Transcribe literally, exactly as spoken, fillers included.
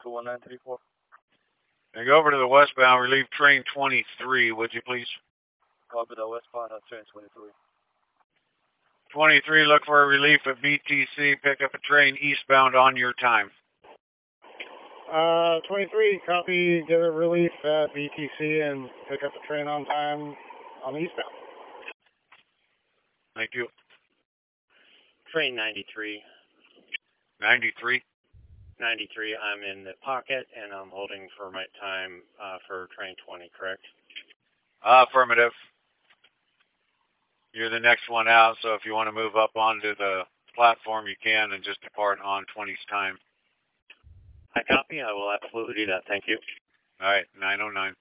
two one nine three four. And go over to the westbound, relieve train twenty-three, would you please? Copy that, westbound on train twenty-three. twenty-three, look for a relief at B T C. Pick up a train eastbound on your time. Uh, twenty-three, copy, get a relief at B T C and pick up a train on time on the eastbound. Thank you. Train ninety-three. ninety-three? ninety-three, I'm in the pocket, and I'm holding for my time uh, for train twenty, correct? Uh, affirmative. You're the next one out, so if you want to move up onto the platform, you can, and just depart on twenty's time. I copy. I will absolutely do that. Thank you. All right, nine oh nine.